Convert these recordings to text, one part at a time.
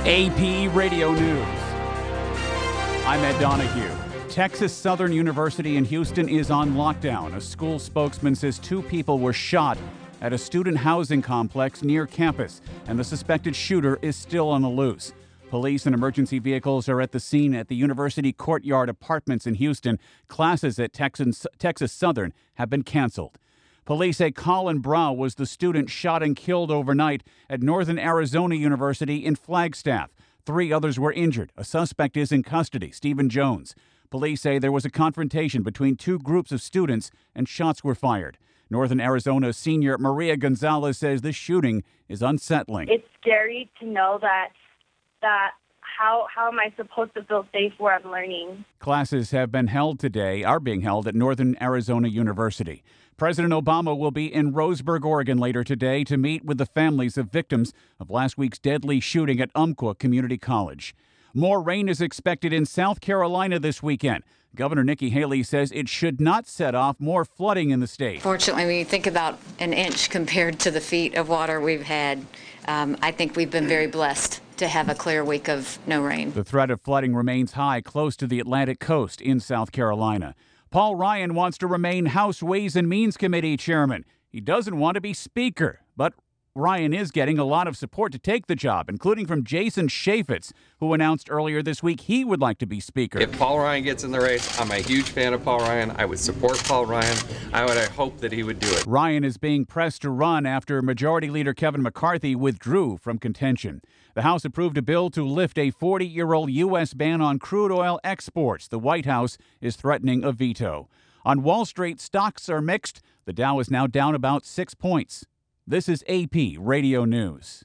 AP Radio News. I'm Ed Donahue. Texas Southern University in Houston is on lockdown. A school spokesman says 2 people were shot at a student housing complex near campus, and the suspected shooter is still on the loose. Police and emergency vehicles are at the scene at the University Courtyard Apartments in Houston. Classes at Texas Southern have been canceled. Police say Colin Brow was the student shot and killed overnight at Northern Arizona University in Flagstaff. 3 others were injured. A suspect is in custody, Stephen Jones. Police say there was a confrontation between 2 groups of students and shots were fired. Northern Arizona senior Maria Gonzalez says this shooting is unsettling. It's scary to know that how am I supposed to feel safe where I'm learning? Classes are being held at Northern Arizona University. President Obama will be in Roseburg, Oregon later today to meet with the families of victims of last week's deadly shooting at Umpqua Community College. More rain is expected in South Carolina this weekend. Governor Nikki Haley says it should not set off more flooding in the state. Fortunately, when you think about an inch compared to the feet of water we've had, I think we've been very blessed to have a clear week of no rain. The threat of flooding remains high close to the Atlantic coast in South Carolina. Paul Ryan wants to remain House Ways and Means Committee chairman. He doesn't want to be speaker, but Ryan is getting a lot of support to take the job, including from Jason Chaffetz, who announced earlier this week he would like to be speaker. If Paul Ryan gets in the race, I'm a huge fan of Paul Ryan. I would support Paul Ryan. I would hope that he would do it. Ryan is being pressed to run after Majority Leader Kevin McCarthy withdrew from contention. The House approved a bill to lift a 40-year-old U.S. ban on crude oil exports. The White House is threatening a veto. On Wall Street, stocks are mixed. The Dow is now down about 6 points. This is AP Radio News.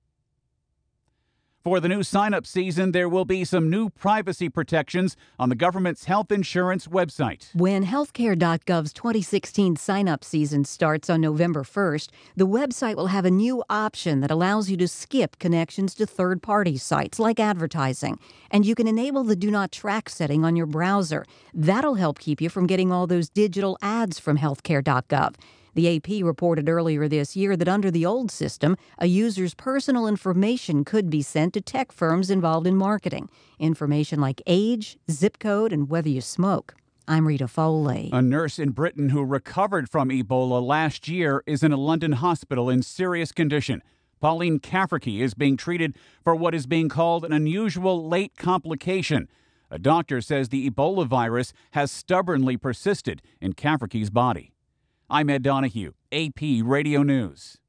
For the new sign-up season, there will be some new privacy protections on the government's health insurance website. When healthcare.gov's 2016 sign-up season starts on November 1st, the website will have a new option that allows you to skip connections to third-party sites like advertising. And you can enable the Do Not Track setting on your browser. That'll help keep you from getting all those digital ads from healthcare.gov. The AP reported earlier this year that under the old system, a user's personal information could be sent to tech firms involved in marketing. Information like age, zip code, and whether you smoke. I'm Rita Foley. A nurse in Britain who recovered from Ebola last year is in a London hospital in serious condition. Pauline Cafferkey is being treated for what is being called an unusual late complication. A doctor says the Ebola virus has stubbornly persisted in Cafferkey's body. I'm Ed Donahue, AP Radio News.